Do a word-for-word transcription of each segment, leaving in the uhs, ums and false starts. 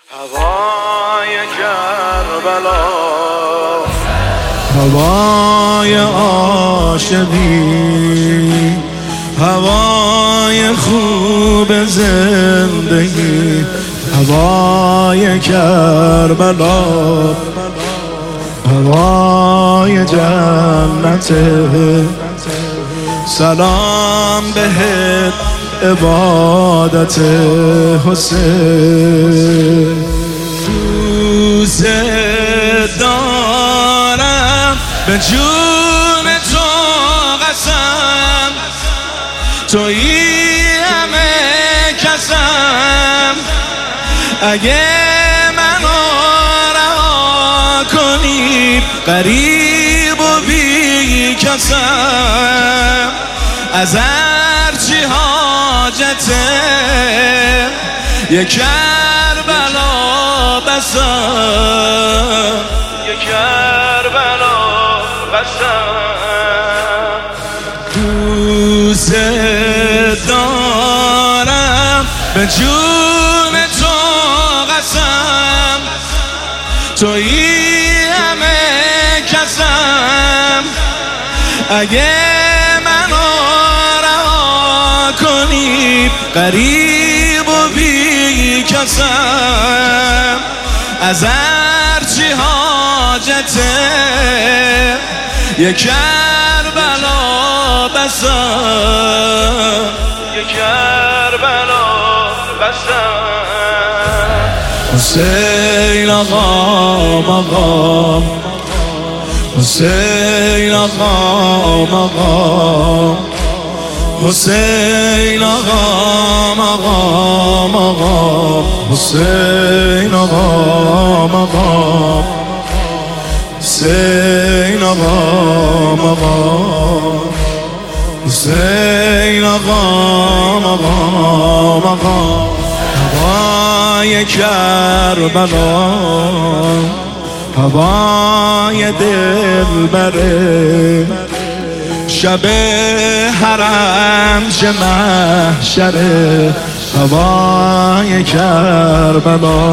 هوای کربلا، هوای عاشقی، هوای خوب زندگی، هوای کربلا، هوای جنت. سلام بهت عبادت حسین. دوست دارم به جون تو قسم، تویی همه کسم. اگه منو رها کنی غریب و بی کسم، از هرچی حاجته یک کربلا بسم، یک کربلا بسم. دوست دارم به جون تو قسم، تویی همه کسم. اگه منو رها کنی غریب و بی کسم، از هرچی حاجته یک کربلا بسم، یک کربلا بسم. حسین آقا مقام، حسین آقا مقام، حسین آقا مقام، مقام حسین آقا مقام، حسین آقا مقام، حسین آقا مقام، مقام. هوای کربلا، هوای دلبره، شب حرم چه محشره. هوای کربلا،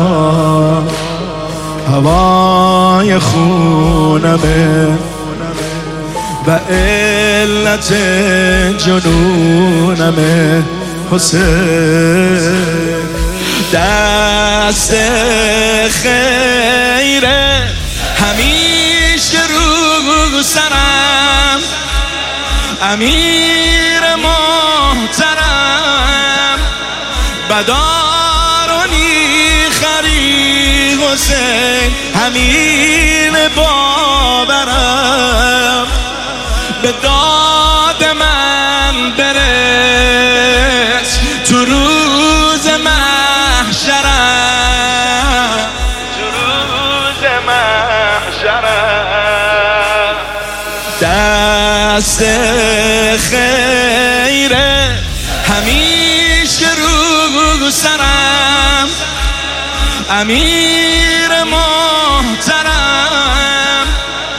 هوای خونمه و علت جنونمه. حسین دست خیره همیشه رو سرم، امیر محترم بدارونی خری. حسین همین باورم، به داد من برس تو روز محشرم، تو روز محشرم. دست خیره همیشه رو سرم، امیر محترم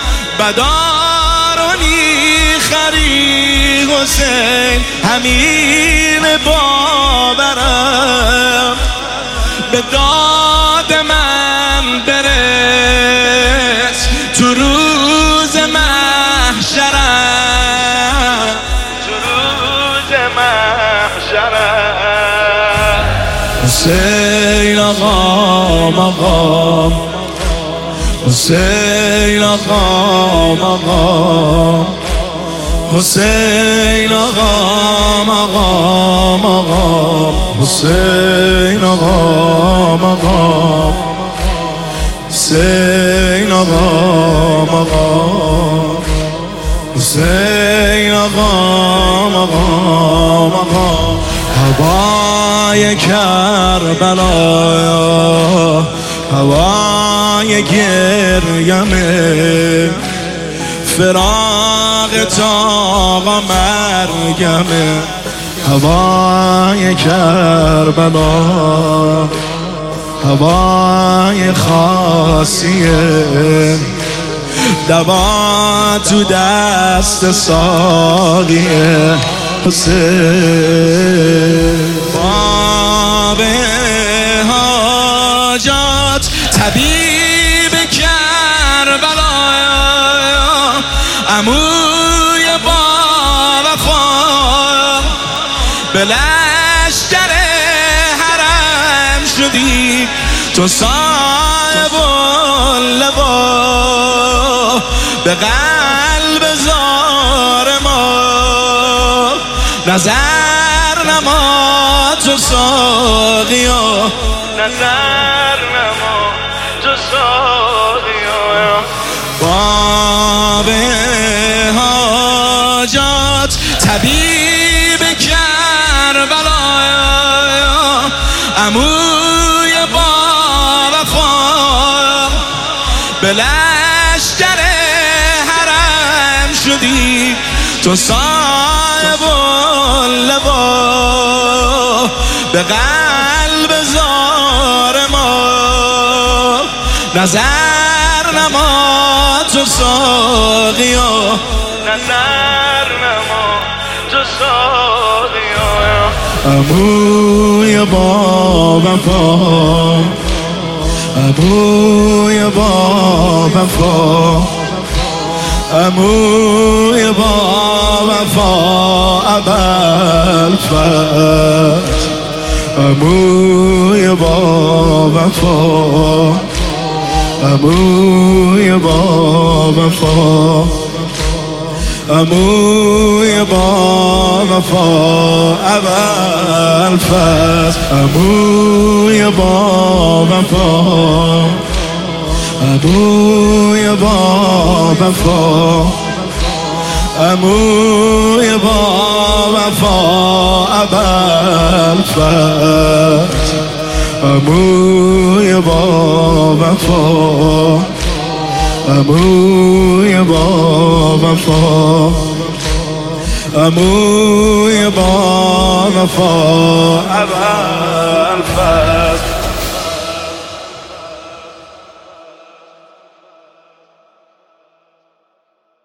بدارونی خری. حسین همین باورم، به داد من برس تو روز محشرم، تو روز محشرم. حسین آقا مقام، حسین آقا مقام، حسین آقا مقام، مقام حسین آقا مقام، حسین آقا مقام، حسین آقا مقام، مقام. هوای کربلا، هوای گریمه، فراق تا مرگمه. هوای کربلا، هوای خاصیه، دوا تو دست ساقیه. حسین باب حاجت طبیب کربلا، عموی با وفا، به لشکر حرم شدی تو صاحب اللوا، به قلب زار ما نظر نما تو ساقیا، نظر نما تو ساقیا. باب حاجات طبیب کربلا، عموی با وفا، به لشکر حرم شدی تو صاحب اللوا، به قلب زار ما نظر نما تو ساقیا، نظر نما تو ساقیا. عموی با وفا، عموی با وفا، عموی با وفا، ابوالفتح، عموی با وفا، عموی با وفا، عموی با وفا، ابوالفتح، عموی با وفا، عموی با وفا، عموی با وفا، ابوالفتح، عموی با وفا، عموی با وفا، عموی با وفا، ابوالفتح.